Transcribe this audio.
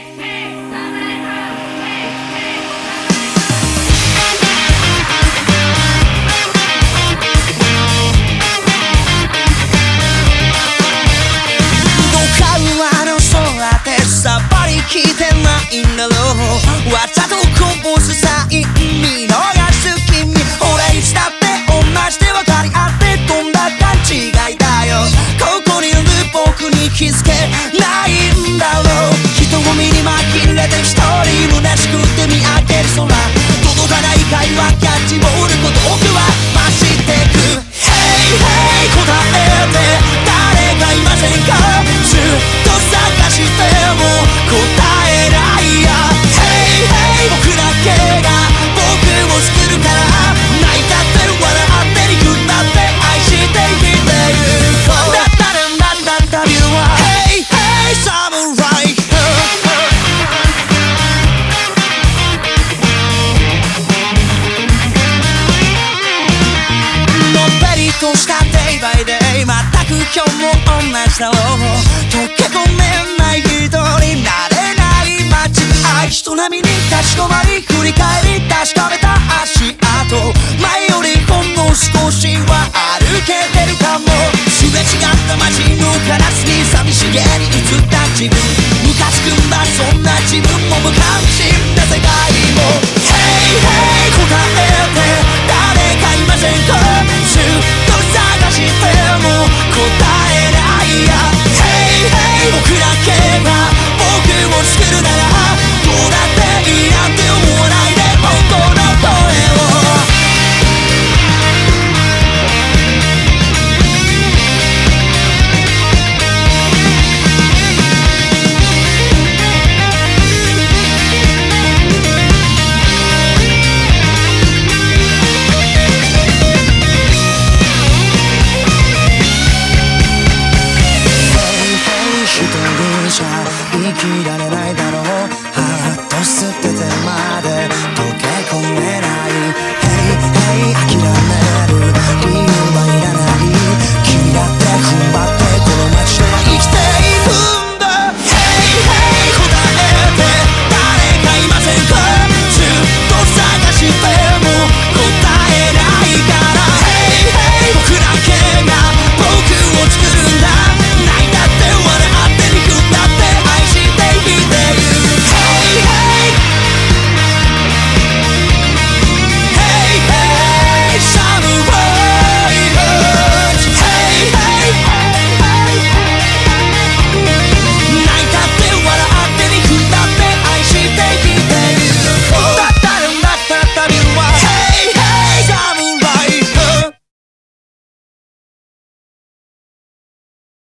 聞いてないんだろう。わざとこぼすサイン見逃す君、俺いつだって同じで分かり合って飛んだ勘違いだよ。ここにいる僕に気づけないんだろう。人混みに紛れて一人虚しくて見上げる空、届かない会話キャッチボール孤独は増してく。Hey hey 答えて誰かいませんか。ずっと探しても答えないや。 Hey hey 僕だけが僕を救うから、泣いたって笑って憎んだって愛して生きてゆこう。だったらなんだったビルは Hey hey サムライのっぺりとしたデイバイデイ、全く今日も同じだろう。溶け込めない人になれない街、愛人並みに立ち止まり振り返り確かめた足跡、前よりほんの少しは歩けてるかも。すれ違った街のガラスに寂しげに映った自分、ムカつくんだそんな自分も無関心な世界も。 Hey hey 答えて誰かいませんか。ずっと探しても答えないや。 Hey hey 僕だけが僕を救うなら、どうだっていいなんて思わないで本当の声を。生きられないだろう。ハート捨ててまで溶け込めない